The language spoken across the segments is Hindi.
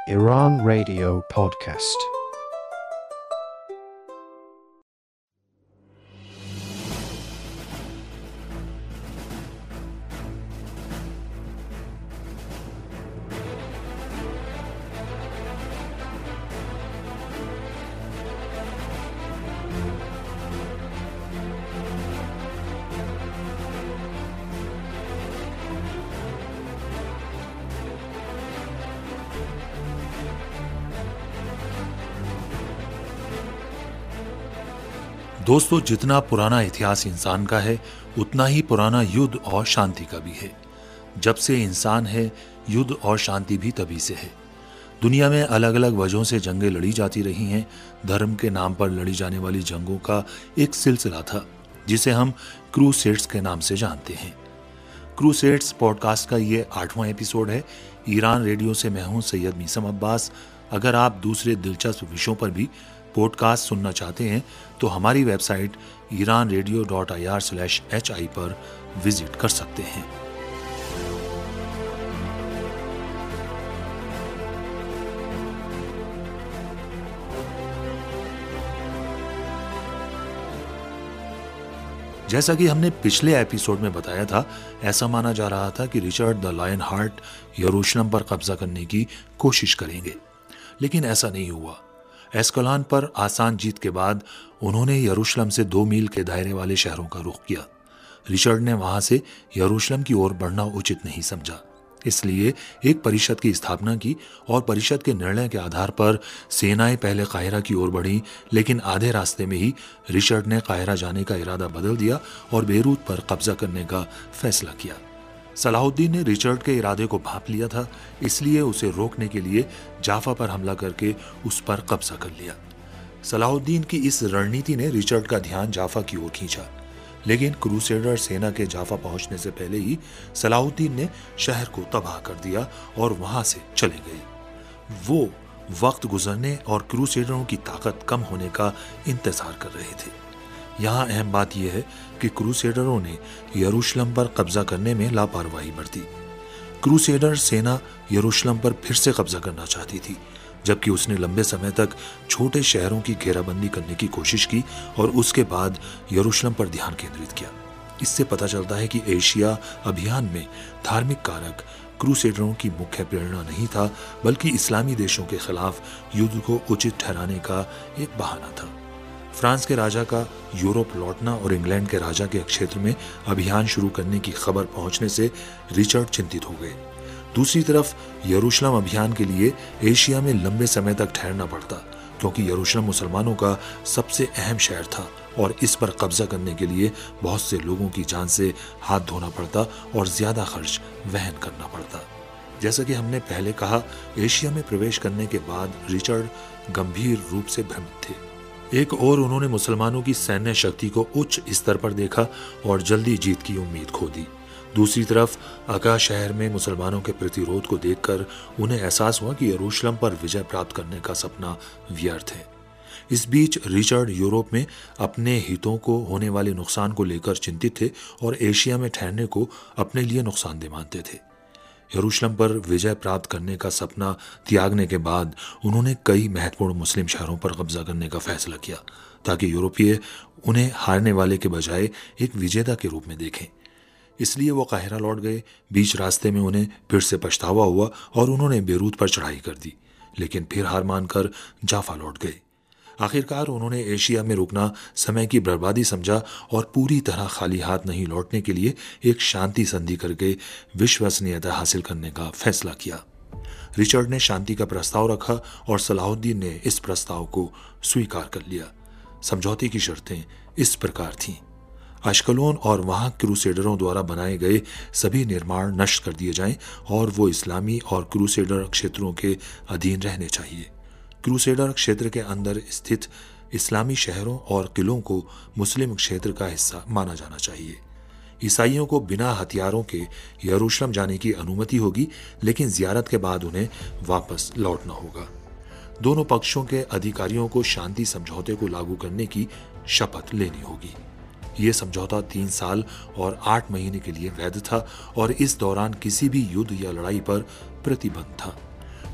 Iran Radio Podcast. दोस्तों, जितना पुराना इतिहास इंसान का है उतना ही पुराना युद्ध और शांति का भी है। जब से इंसान है, युद्ध और शांति भी तभी से है। दुनिया में अलग अलग वजहों से जंगें लड़ी जाती रही हैं। धर्म के नाम पर लड़ी जाने वाली जंगों का एक सिलसिला था जिसे हम क्रूसेड्स के नाम से जानते हैं। क्रूसेड्स पॉडकास्ट का ये 8वां एपिसोड है। ईरान रेडियो से मैं हूं सैयद मीसम अब्बास। अगर आप दूसरे दिलचस्प विषयों पर भी पॉडकास्ट सुनना चाहते हैं तो हमारी वेबसाइट iranradio.ir/hi पर विजिट कर सकते हैं। जैसा कि हमने पिछले एपिसोड में बताया था, ऐसा माना जा रहा था कि रिचर्ड द लायन हार्ट यरूशलेम पर कब्जा करने की कोशिश करेंगे, लेकिन ऐसा नहीं हुआ। एस्कलान पर आसान जीत के बाद उन्होंने यरूशलेम से 2 मील के दायरे वाले शहरों का रुख किया। रिचर्ड ने वहां से यरूशलेम की ओर बढ़ना उचित नहीं समझा, इसलिए एक परिषद की स्थापना की और परिषद के निर्णय के आधार पर सेनाएं पहले काहिरा की ओर बढ़ी, लेकिन आधे रास्ते में ही रिचर्ड ने काहिरा जाने का इरादा बदल दिया और बेरूत पर कब्जा करने का फैसला किया। सलाहुद्दीन ने रिचर्ड के इरादे को भांप लिया था, इसलिए उसे रोकने के लिए जाफा पर हमला करके उस पर कब्जा कर लिया। सलाहुद्दीन की इस रणनीति ने रिचर्ड का ध्यान जाफा की ओर खींचा, लेकिन क्रूसेडर सेना के जाफा पहुंचने से पहले ही सलाहुद्दीन ने शहर को तबाह कर दिया और वहां से चले गए। वो वक्त गुजरने और क्रूसेडरों की ताकत कम होने का इंतजार कर रहे थे। यहाँ अहम बात यह है कि क्रूसेडरों ने यरूशलेम पर कब्जा करने में लापरवाही बरती। क्रूसेडर सेना यरूशलेम पर फिर से कब्जा करना चाहती थी, जबकि उसने लंबे समय तक छोटे शहरों की घेराबंदी करने की कोशिश की और उसके बाद यरूशलेम पर ध्यान केंद्रित किया। इससे पता चलता है कि एशिया अभियान में धार्मिक कारक क्रूसेडरों की मुख्य प्रेरणा नहीं था, बल्कि इस्लामी देशों के खिलाफ युद्ध को उचित ठहराने का एक बहाना था। फ्रांस के राजा का यूरोप लौटना और इंग्लैंड के राजा के क्षेत्र में अभियान शुरू करने की खबर पहुंचने से रिचर्ड चिंतित हो गए। दूसरी तरफ यरूशलेम अभियान के लिए एशिया में लंबे समय तक ठहरना पड़ता, क्योंकि यरूशलेम मुसलमानों का सबसे अहम शहर था और इस पर कब्जा करने के लिए बहुत से लोगों की जान से हाथ धोना पड़ता और ज्यादा खर्च वहन करना पड़ता। जैसा कि हमने पहले कहा, एशिया में प्रवेश करने के बाद रिचर्ड गंभीर रूप से भ्रमित थे। एक और उन्होंने मुसलमानों की सैन्य शक्ति को उच्च स्तर पर देखा और जल्दी जीत की उम्मीद खो दी। दूसरी तरफ अका शहर में मुसलमानों के प्रतिरोध को देखकर उन्हें एहसास हुआ कि यरूशलेम पर विजय प्राप्त करने का सपना व्यर्थ है। इस बीच रिचर्ड यूरोप में अपने हितों को होने वाले नुकसान को लेकर चिंतित थे और एशिया में ठहरने को अपने लिए नुकसानदेह मानते थे। यरूशलेम पर विजय प्राप्त करने का सपना त्यागने के बाद उन्होंने कई महत्वपूर्ण मुस्लिम शहरों पर कब्जा करने का फैसला किया, ताकि यूरोपीय उन्हें हारने वाले के बजाय एक विजेता के रूप में देखें। इसलिए वो काहिरा लौट गए। बीच रास्ते में उन्हें फिर से पछतावा हुआ और उन्होंने बेरूत पर चढ़ाई कर दी, लेकिन फिर हार मानकर जाफा लौट गए। आखिरकार उन्होंने एशिया में रुकना समय की बर्बादी समझा और पूरी तरह खाली हाथ नहीं लौटने के लिए एक शांति संधि करके विश्वसनीयता हासिल करने का फैसला किया। रिचर्ड ने शांति का प्रस्ताव रखा और सलाहुद्दीन ने इस प्रस्ताव को स्वीकार कर लिया। समझौते की शर्तें इस प्रकार थीं: अश्कलोन और वहां क्रूसेडरों द्वारा बनाए गए सभी निर्माण नष्ट कर दिए जाएं और वो इस्लामी और क्रूसेडर क्षेत्रों के अधीन रहने चाहिए। क्रूसेडर क्षेत्र के अंदर स्थित इस्लामी शहरों और किलों को मुस्लिम क्षेत्र का हिस्सा माना जाना चाहिए। ईसाइयों को बिना हथियारों के यरूशलेम जाने की अनुमति होगी, लेकिन जियारत के बाद उन्हें वापस लौटना होगा। दोनों पक्षों के अधिकारियों को शांति समझौते को लागू करने की शपथ लेनी होगी। ये समझौता 3 साल और 8 महीने के लिए वैध था और इस दौरान किसी भी युद्ध या लड़ाई पर प्रतिबंध था।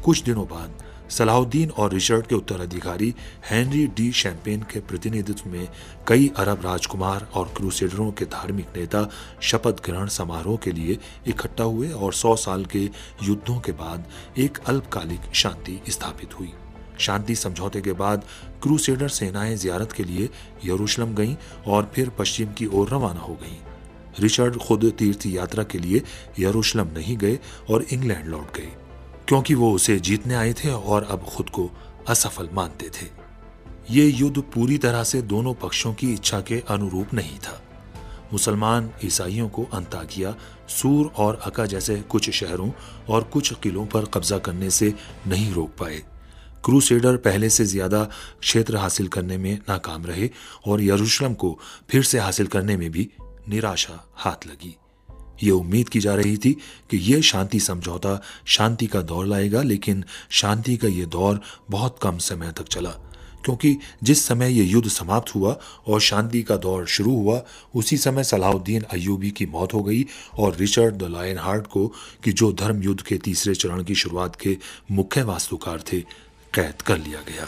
कुछ दिनों बाद सलाहुद्दीन और रिचर्ड के उत्तराधिकारी हेनरी डी शैम्पेन के प्रतिनिधित्व में कई अरब राजकुमार और क्रूसेडरों के धार्मिक नेता शपथ ग्रहण समारोह के लिए इकट्ठा हुए और 100 साल के युद्धों के बाद एक अल्पकालिक शांति स्थापित हुई। शांति समझौते के बाद क्रूसेडर सेनाएं जियारत के लिए यरूशलेम गईं और फिर पश्चिम की ओर रवाना हो गईं। रिचर्ड खुद तीर्थ यात्रा के लिए यरूशलेम नहीं गए और इंग्लैंड लौट गए, क्योंकि वो उसे जीतने आए थे और अब खुद को असफल मानते थे। ये युद्ध पूरी तरह से दोनों पक्षों की इच्छा के अनुरूप नहीं था। मुसलमान ईसाइयों को अंताकिया, सूर और अका जैसे कुछ शहरों और कुछ किलों पर कब्जा करने से नहीं रोक पाए। क्रूसेडर पहले से ज्यादा क्षेत्र हासिल करने में नाकाम रहे और यरूशलेम को फिर से हासिल करने में भी निराशा हाथ लगी। ये उम्मीद की जा रही थी कि यह शांति समझौता शांति का दौर लाएगा, लेकिन शांति का ये दौर बहुत कम समय तक चला, क्योंकि जिस समय यह युद्ध समाप्त हुआ और शांति का दौर शुरू हुआ, उसी समय सलाहुद्दीन अय्यूबी की मौत हो गई और रिचर्ड द लायन हार्ट को, कि जो धर्म युद्ध के तीसरे चरण की शुरुआत के मुख्य वास्तुकार थे, कैद कर लिया गया।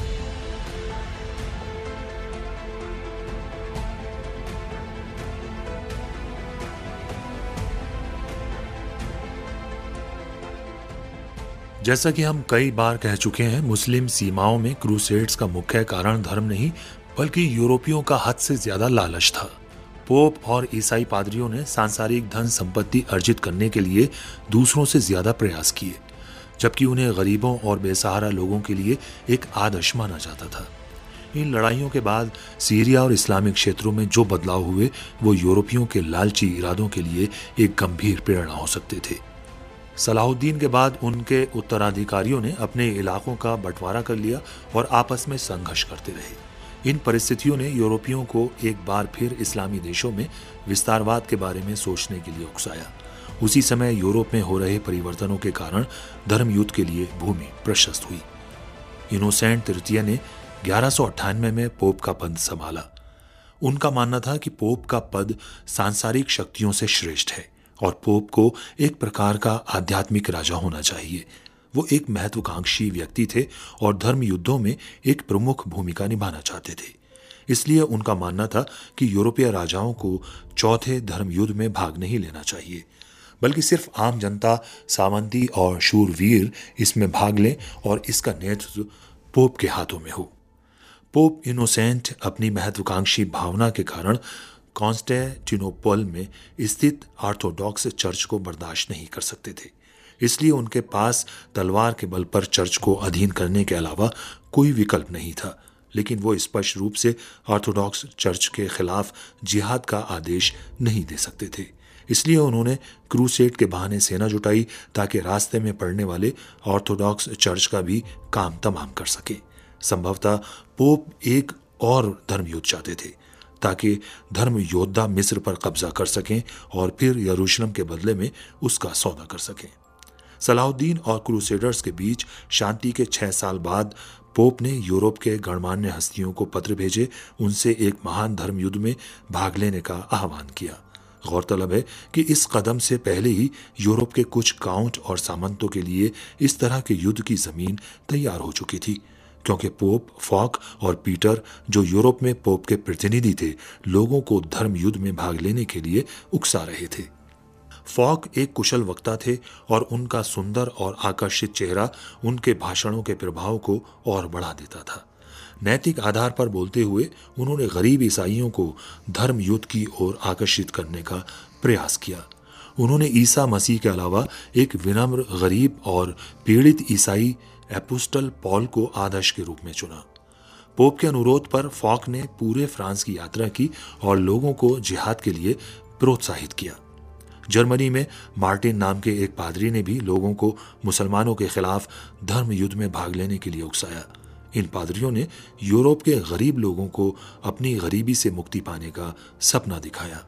जैसा कि हम कई बार कह चुके हैं, मुस्लिम सीमाओं में क्रूसेड्स का मुख्य कारण धर्म नहीं, बल्कि यूरोपियों का हद से ज्यादा लालच था। पोप और ईसाई पादरियों ने सांसारिक धन संपत्ति अर्जित करने के लिए दूसरों से ज्यादा प्रयास किए, जबकि उन्हें गरीबों और बेसहारा लोगों के लिए एक आदर्श माना जाता था। इन लड़ाइयों के बाद सीरिया और इस्लामिक क्षेत्रों में जो बदलाव हुए, वो यूरोपियों के लालची इरादों के लिए एक गंभीर प्रेरणा हो सकते थे। सलाहुद्दीन के बाद उनके उत्तराधिकारियों ने अपने इलाकों का बंटवारा कर लिया और आपस में संघर्ष करते रहे। इन परिस्थितियों ने यूरोपियों को एक बार फिर इस्लामी देशों में विस्तारवाद के बारे में सोचने के लिए उकसाया। उसी समय यूरोप में हो रहे परिवर्तनों के कारण धर्म युद्ध के लिए भूमि प्रशस्त हुई। इनोसेंट तृतीय ने 1198 में पोप का पद संभाला। उनका मानना था कि पोप का पद सांसारिक शक्तियों से श्रेष्ठ है और पोप को एक प्रकार का आध्यात्मिक राजा होना चाहिए। वो एक महत्वाकांक्षी व्यक्ति थे और धर्म युद्धों में एक प्रमुख भूमिका निभाना चाहते थे। इसलिए उनका मानना था कि यूरोपीय राजाओं को चौथे धर्म युद्ध में भाग नहीं लेना चाहिए, बल्कि सिर्फ आम जनता, सामंती और शूरवीर इसमें भाग लें और इसका नेतृत्व पोप के हाथों में हो। पोप इनोसेंट अपनी महत्वाकांक्षी भावना के कारण कॉन्स्टेंटिनोपल में स्थित ऑर्थोडॉक्स चर्च को बर्दाश्त नहीं कर सकते थे। इसलिए उनके पास तलवार के बल पर चर्च को अधीन करने के अलावा कोई विकल्प नहीं था, लेकिन वो स्पष्ट रूप से ऑर्थोडॉक्स चर्च के खिलाफ जिहाद का आदेश नहीं दे सकते थे। इसलिए उन्होंने क्रूसेड के बहाने सेना जुटाई ताकि रास्ते में पड़ने वाले ऑर्थोडॉक्स चर्च का भी काम तमाम कर सके। संभवतः पोप एक और धर्म युद्ध चाहते थे ताकि धर्म योद्धा मिस्र पर कब्जा कर सकें और फिर यरूशलेम के बदले में उसका सौदा कर सकें। सलाहुद्दीन और क्रूसेडर्स के बीच शांति के 6 साल बाद पोप ने यूरोप के गणमान्य हस्तियों को पत्र भेजे, उनसे एक महान धर्म युद्ध में भाग लेने का आह्वान किया। गौरतलब है कि इस कदम से पहले ही यूरोप के कुछ काउंट और सामंतों के लिए इस तरह के युद्ध की जमीन तैयार हो चुकी थी, क्योंकि पोप फॉक और पीटर, जो यूरोप में पोप के प्रतिनिधि थे, लोगों को धर्म युद्ध में भाग लेने के लिए उकसा रहे थे। फॉक एक कुशल वक्ता थे और उनका सुंदर और आकर्षित चेहरा उनके भाषणों के प्रभाव को और बढ़ा देता था। नैतिक आधार पर बोलते हुए उन्होंने गरीब ईसाइयों को धर्म युद्ध की ओर आकर्षित करने का प्रयास किया। उन्होंने ईसा मसीह के अलावा एक विनम्र, गरीब और पीड़ित ईसाई एपोस्टल पॉल को आदर्श के रूप में चुना। पोप के अनुरोध पर फॉक ने पूरे फ्रांस की यात्रा की और लोगों को जिहाद के लिए प्रोत्साहित किया। जर्मनी में मार्टिन नाम के एक पादरी ने भी लोगों को मुसलमानों के खिलाफ धर्म युद्ध में भाग लेने के लिए उकसाया। इन पादरियों ने यूरोप के गरीब लोगों को अपनी गरीबी से मुक्ति पाने का सपना दिखाया।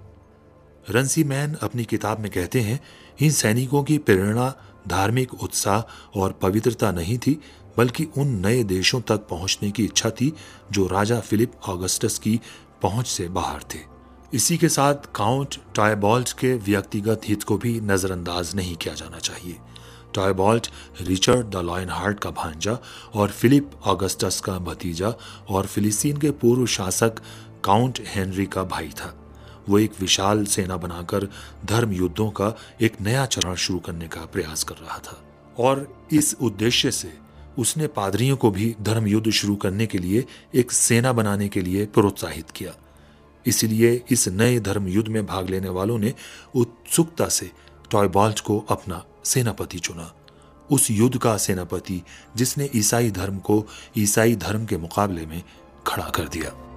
रंसीमैन अपनी किताब में कहते हैं, इन सैनिकों की प्रेरणा धार्मिक उत्साह और पवित्रता नहीं थी, बल्कि उन नए देशों तक पहुंचने की इच्छा थी जो राजा फिलिप ऑगस्टस की पहुंच से बाहर थे। इसी के साथ काउंट टायबॉल्ट के व्यक्तिगत हित को भी नजरअंदाज नहीं किया जाना चाहिए। टॉयबॉल्ट रिचर्ड द लायनहार्ट का भांजा और फिलिप ऑगस्टस का भतीजा और फिलिस्तीन के पूर्व शासक काउंट हेनरी का भाई था। वो एक विशाल सेना बनाकर धर्म युद्धों का एक नया चरण शुरू करने का प्रयास कर रहा था और इस उद्देश्य से उसने पादरियों को भी धर्म युद्ध शुरू करने के लिए एक सेना बनाने के लिए प्रोत्साहित किया। इसलिए इस नए धर्म युद्ध में भाग लेने वालों ने उत्सुकता से टॉयबॉल्ट को अपना सेनापति चुना, उस युद्ध का सेनापति जिसने ईसाई धर्म को ईसाई धर्म के मुकाबले में खड़ा कर दिया।